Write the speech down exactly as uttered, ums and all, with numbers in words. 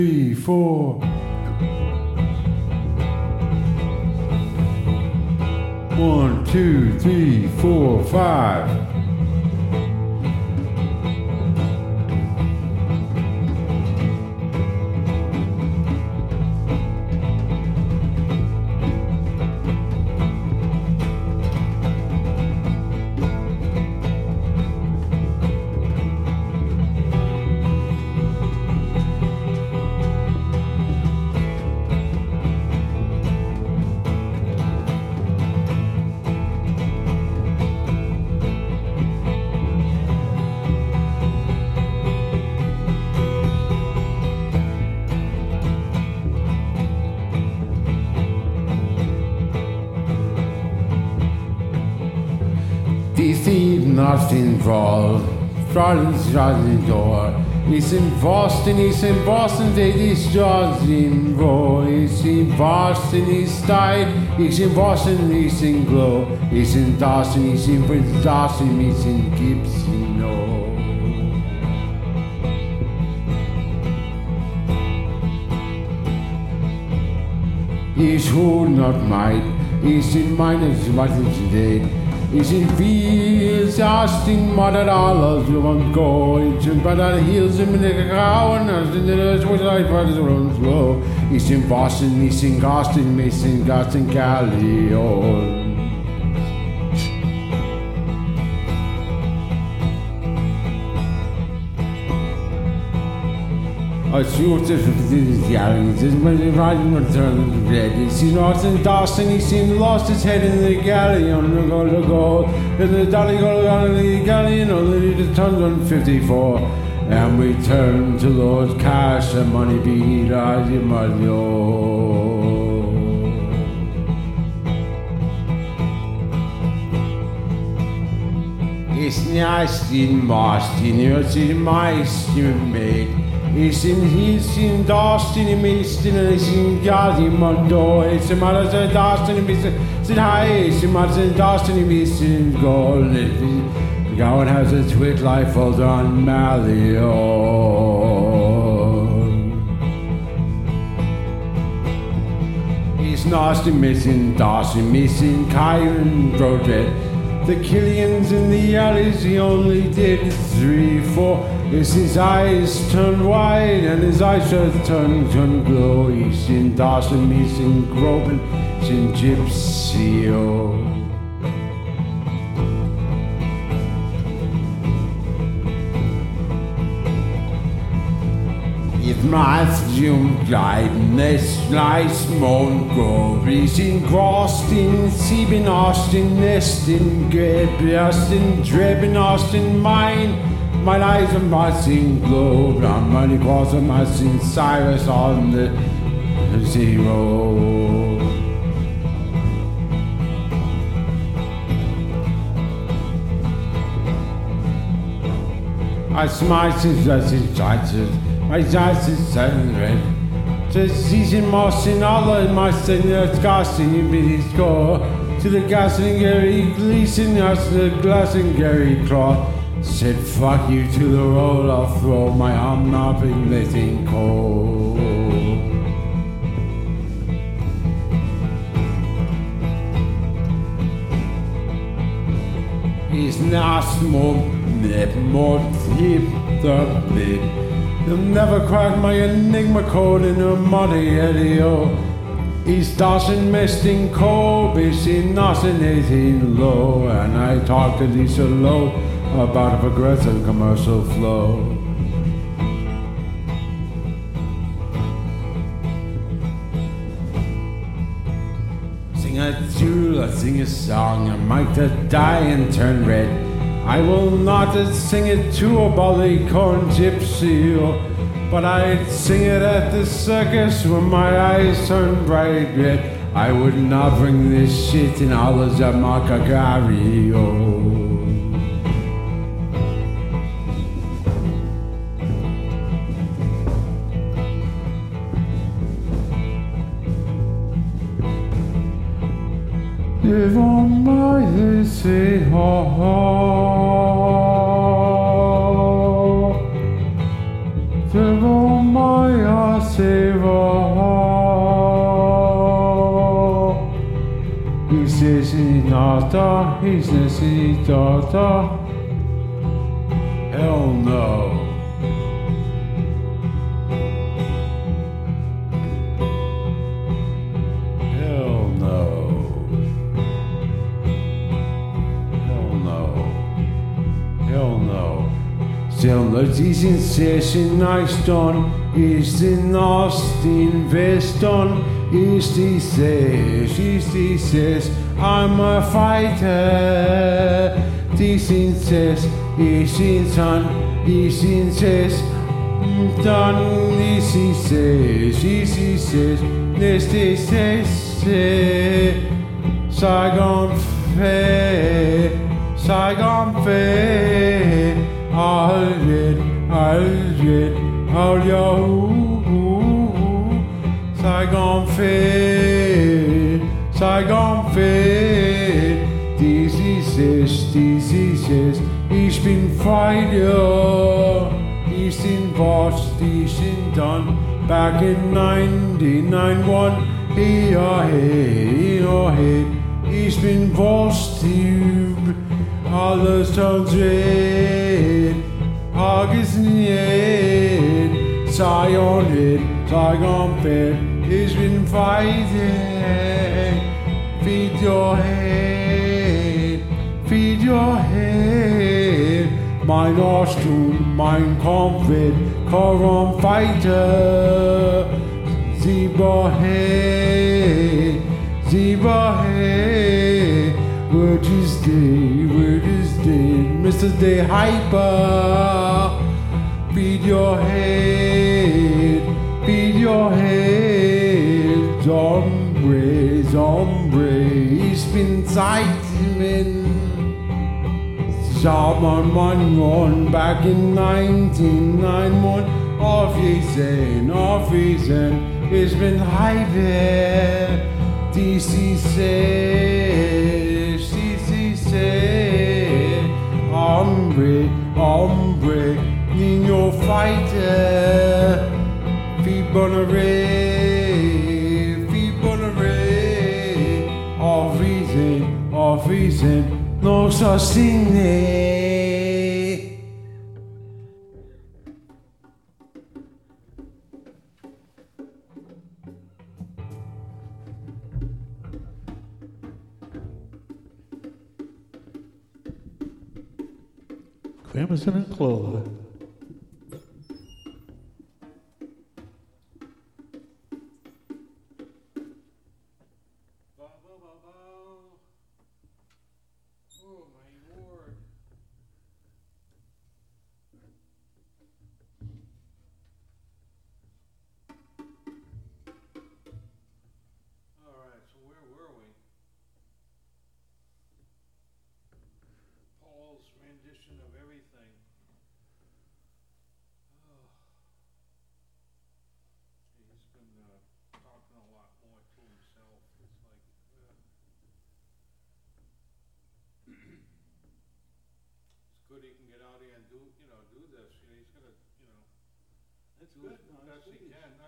three, four. One, two, three, four, five. Die sieben auf den Wall, Freuden's rising door. He's in Boston, he's in Boston, they discharge in raw. He's in Boston, he's died, he's in Boston, he's in glow. He's in Dawson, he's in Prince Dawson, he's in Gibson, no. He's who not might, he's in minus what is dead. He's in fields, asking mother dollars, you won't go. It's in better heels, in the cow, and in the earth with life, but it runs low. He's in Boston, he's in Austin, he's in Gaston, Cali, oh. I shoot this with these yelling, this is when the riding will turn red. He's in Austin, Dawson, he's seen lost his head in the galley on the go to go. In the dolly go down in the galley, and only the tons on fifty-four. And we turn to Lord Cash and money be the money. It's nice in Boston, it's in my made. He's in, he's in Dawson, he's in, he's in Gazi, Mondo. It's in Madison, Dawson, he's in high, it's in Madison, Dawson, he's in gold. The gown has a twit life hold on Malio. He's nasty, missing Dawson, missing Kyron, Brodred. The Killians in the alleys, he only did three, four. As his eyes turned wide and his eyes just turned to glow. He's in Dawson, he's in Groban, he's in Gypsy, oh. If Matthew Gleiden, es lies Mongrove. He's in Grostin, Sieben Austin, Nestin, Gebrastin, Drebin, Austin, Mine. My eyes are marching globe, I'm running across a marching Cyrus on the zero. I smile since I see charges, my eyes is seven red. To season moss in all of my senior casting in Biddy's score. To the gas and Gary Gleason, us the glass and Gary Claw. Said fuck you to the roll, I'll throw my arm up in letting cold. He's not more, more deep the bit. He'll never crack my enigma code in a muddy eddy, oh. He's Dawson mesting cold, he's in nothing eighteen low. And I talk to Lisa Low about a progressive commercial flow. Sing a tune, I sing a song, I might die and turn red. I will not sing it to a Ballycorn gypsy, but I'd sing it at the circus when my eyes turn bright red. I would not bring this shit in all of Zamakagari, oh. Live on my they say ha ha. Live on my He says he's not a, he says he's not a. Hell no. Hell no. Hell no. Hell no. Zelfs is in session nice done. Is in Austin Weston. Is he says, is he says, I'm a fighter. This in says, is in son, is in says, done. This he says, is he says, this he says, Saigon fair, Saigon fair. I'll get, I'll get, I'll yo. Saigon fair, Saigon fair. This is says, this is says, ich bin Freier. He's in Bosch, he's in done. Back in ninety-nine one, he or he, he or he. He's been Bosch, alles turns red. August in the end, Saigon head, Saigon fair. He's been fighting. Feed your head, feed your head. Mein Ostrom, mein Kampfwert, Koron Fighter. Sieberhead, Sieberhead. Word is dead, word is dead. Mister Day Hyper. Feed your head, feed your head. Zombre, Zombre, ich bin Zeitman. Schaut mein Mann on back in nineteen ninety-one. Auf Wiesen, auf Wiesen, ich bin Hyper. D C says, D C says, Hombre, hombre, Nino fighter. Feed Bonneray. Auf Wiesen, no such thing. Crimson and Clover. Rendition of everything. Oh. He's been uh, talking a lot more to himself. It's like, uh, it's good he can get out here and do, you know, do this. You know, he's gonna, you know, That's do good. as No, best that's he good. can.